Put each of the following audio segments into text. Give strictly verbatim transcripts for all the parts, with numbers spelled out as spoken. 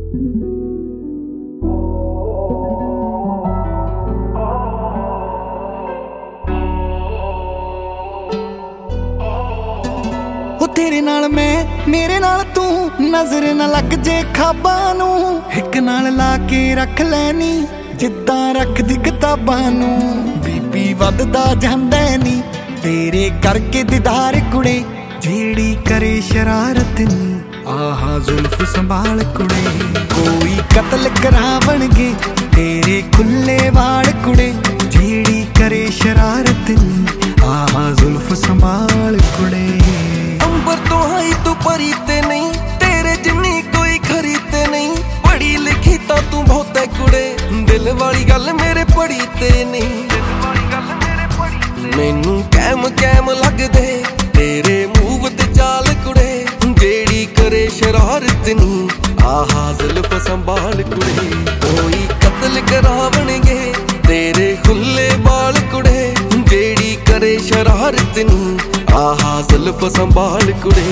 तेरे नाल मैं मेरे नाल तू नजर न लग जे खाबां नू हिक नाल ला के रख लैनी जिद्दां रखदी किताबां नू बीपी वधदा जांदा नी तेरे करके दीदार कुड़े जेड़ी करे शरारत नी आहा जुल्फ संभाल कुड़े कोई कत्ल करावणगे तेरे खुले वाल कुड़े जेड़ी करे शरारत नी आहा जुल्फ संभाल कुड़े अंबर तो हाई तू परी ते नहीं तेरे जिन्नी कोई खरी ते नहीं पढ़ी लिखी तो तू बहुत है कुड़े दिल वाली गल मेरे पढ़ी ते नहीं मैनू कैम कैम लग दे तेरे मूव ते चाल कुड़े जेड़ी करे शरारत नी आहा जुल्फ संभाल कुड़े कोई कत्ल करावणगे तेरे खुले बाल कुड़े जेड़ी करे शरारत नी आहा जुल्फ संभाल कुड़े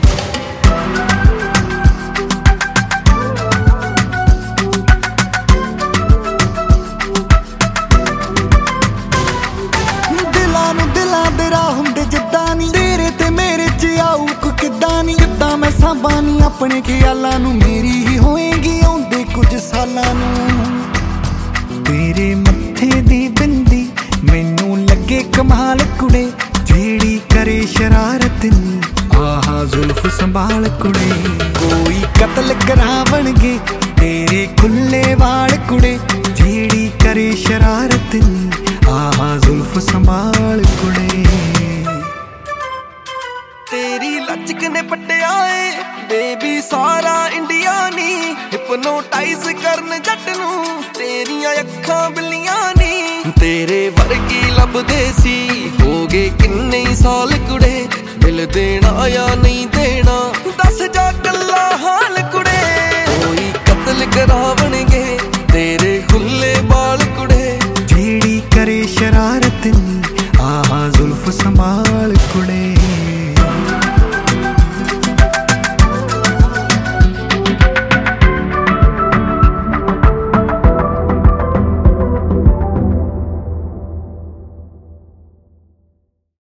दिलां नूं दिलां दे राह हुंदे जिद्दां नी तेरे ते मेरे च आऊ कोई किद्दां नी किद्दां मैं सांभां नी अपने ख्यालां नूं मेरी ही होएगी आउंदे कुछ सालां नूं तेरे मत्थे दी बिंदी मैनू लगे कमाल कुड़े जेड़ी करे शरारत नी आहा जुल्फ संभाल कुड़े कोई कत्ल करावणगे तेरे खुले वाल कुड़े जेड़ी करे शरारत नी आहा जुल्फ संभाल कुड़े तेरी लचक ने पट्टिया बेबी सारा इंडिया नी हिपनोटाइज करन जट नू तेरियां अखां बिल्लियां नी तेरे वर्गी लभदे सी हो गए किन्ने साल कुड़े दिल देना या नहीं देना दस जा गल्ला हाल कुड़े कोई कत्ल करावणे